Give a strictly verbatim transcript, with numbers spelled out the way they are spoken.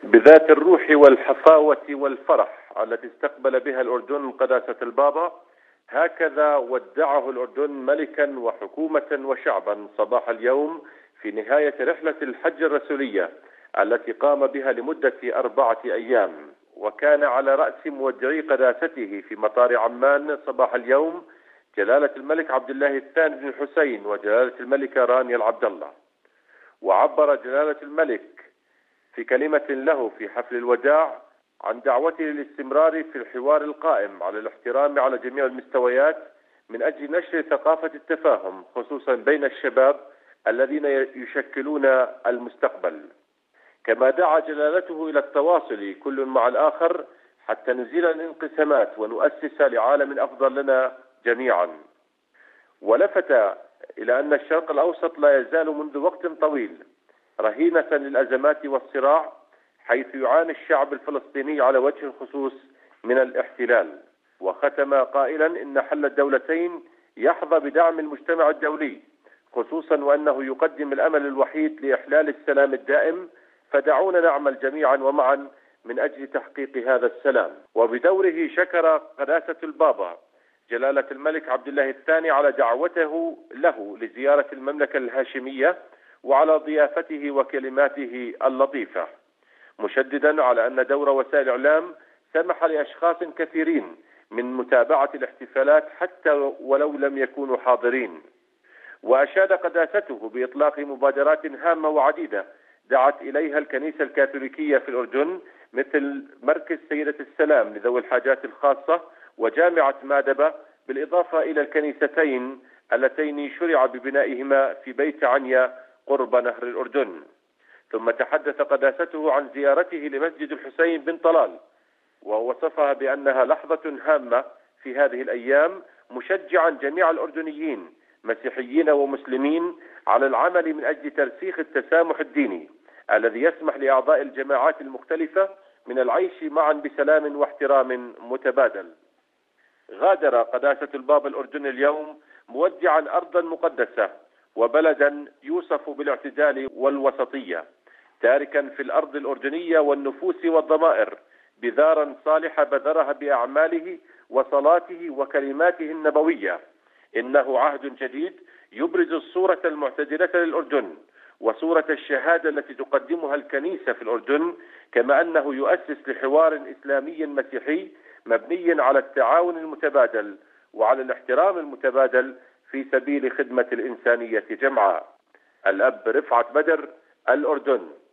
بذات الروح والحفاوة والفرح التي استقبل بها الأردن قداسة البابا، هكذا ودعه الأردن ملكا وحكومة وشعبا صباح اليوم في نهاية رحلة الحج الرسولية التي قام بها لمدة أربعة أيام. وكان على رأس مودعي قداسته في مطار عمان صباح اليوم جلالة الملك عبد الله الثاني بن الحسين وجلالة الملكة رانيا العبد الله. وعبر جلالة الملك في كلمة له في حفل الوداع عن دعوته للاستمرار في الحوار القائم على الاحترام على جميع المستويات من أجل نشر ثقافة التفاهم خصوصا بين الشباب الذين يشكلون المستقبل. كما دعا جلالته إلى التواصل كل مع الآخر حتى نزيل الانقسامات ونؤسس لعالم أفضل لنا جميعا. ولفت إلى أن الشرق الأوسط لا يزال منذ وقت طويل رهينة للأزمات والصراع، حيث يعاني الشعب الفلسطيني على وجه الخصوص من الاحتلال. وختم قائلا إن حل الدولتين يحظى بدعم المجتمع الدولي، خصوصا وأنه يقدم الأمل الوحيد لإحلال السلام الدائم، فدعونا نعمل جميعا ومعا من أجل تحقيق هذا السلام. وبدوره شكر قداسة البابا جلالة الملك عبد الله الثاني على دعوته له لزيارة المملكة الهاشمية وعلى ضيافته وكلماته اللطيفة، مشددا على أن دور وسائل الإعلام سمح لأشخاص كثيرين من متابعة الاحتفالات حتى ولو لم يكونوا حاضرين. وأشاد قداسته بإطلاق مبادرات هامة وعديدة دعت إليها الكنيسة الكاثوليكية في الأردن، مثل مركز سيدة السلام لذوي الحاجات الخاصة وجامعة مادبة، بالإضافة إلى الكنيستين اللتين شرع ببنائهما في بيت عنيا قرب نهر الأردن. ثم تحدث قداسته عن زيارته لمسجد الحسين بن طلال ووصفها بأنها لحظة هامة في هذه الأيام، مشجعا جميع الأردنيين مسيحيين ومسلمين على العمل من أجل ترسيخ التسامح الديني الذي يسمح لأعضاء الجماعات المختلفة من العيش معا بسلام واحترام متبادل. غادر قداسة البابا الأردن اليوم مودعا أرضا مقدسة وبلدا يوصف بالاعتدال والوسطية، تاركا في الأرض الأردنية والنفوس والضمائر بذارا صالحة بذرها بأعماله وصلاته وكلماته النبوية. إنه عهد جديد يبرز الصورة المعتدلة للأردن وصورة الشهادة التي تقدمها الكنيسة في الأردن، كما أنه يؤسس لحوار إسلامي مسيحي مبني على التعاون المتبادل وعلى الاحترام المتبادل في سبيل خدمة الإنسانية جمعاء. الأب رفعت بدر، الأردن.